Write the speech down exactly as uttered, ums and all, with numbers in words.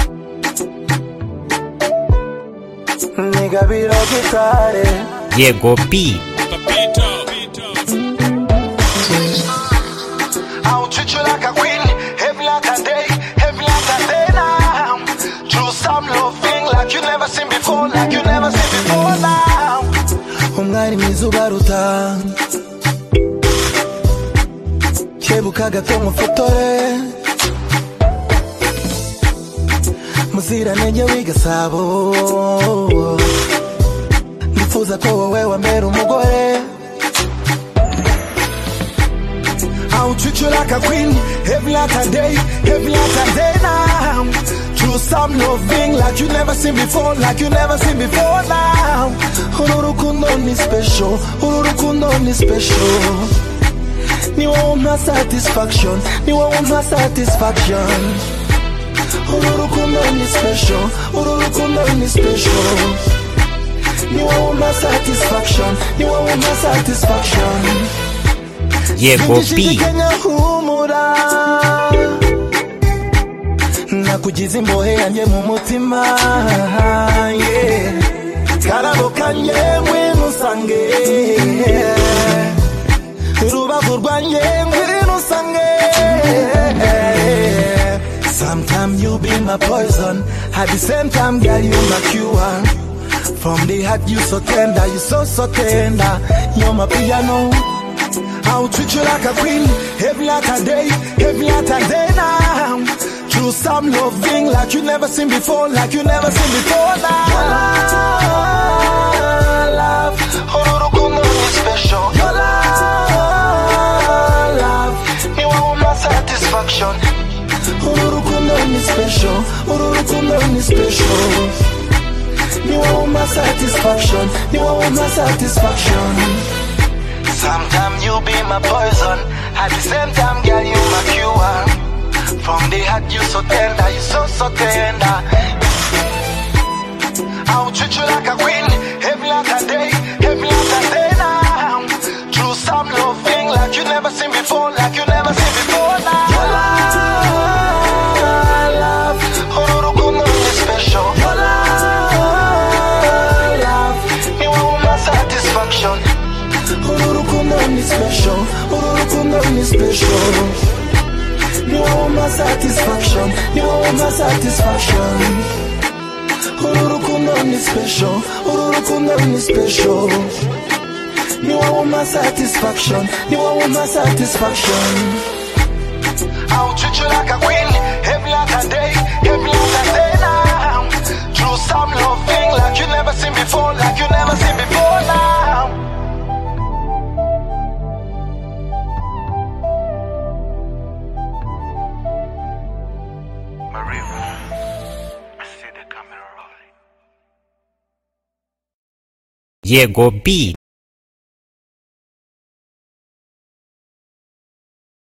Nigga biro gitare Diego B. I'll treat you like a queen, heavy like a day, heavy like a day now. True some loving like you never seen before, like you never seen before now. Umwari mwiza ubaruta kebuka gato mufotore muziranenge w'igasabo ndifuza ko wowe wambera umugore. I'll treat you like a queen, heavy like a day, heavy like a day now. True some loving like you never seen before, like you never seen before now. Uru rukundo ni special, uru rukundo ni special. Ni won't satisfaction, ni won't satisfaction. Uru rukundo ni special, uru rukundo ni special. Ni won't satisfaction, ni won't satisfaction. Diego B. Nakugize imbohe yanjye mu mutima, yeah. Karabo kanje ngwino usange, rubavu rwanjye ngwino usange. Sometimes you be my poison, at the same time girl you my cure. From the heart you so tender, you so so tender. You're my piano. I'll treat you like a queen, heavy like a day, heavy like a day now. True some loving like you never seen before, like you never seen before now. Your love, uru rukundo ni special. Your love, ni wawuma satisfaction. Uru rukundo ni special, uru rukundo ni special. Ni wawuma satisfaction, ni wawuma satisfaction. Sometimes you be my poison, at the same time, girl, you my cure. From the heart, you so tender, you so, so tender. I'll treat you like a queen, heavy like a day, heavy like a day now. True some loving like you never seen before, like you never seen before now. Your love, uru rukundo ni special. Your love, ni wawuma satisfaction. Uru rukundo ni special, uru rukundo ni special. Ni wawuma satisfaction, ni wawuma satisfaction. Uru rukundo ni special, uru rukundo ni special. Ni wawuma satisfaction, ni wawuma satisfaction. I'll treat you like a queen, heavy like a day, heavy like a day now. True some loving like you never seen before, like you never seen before now. Diego B.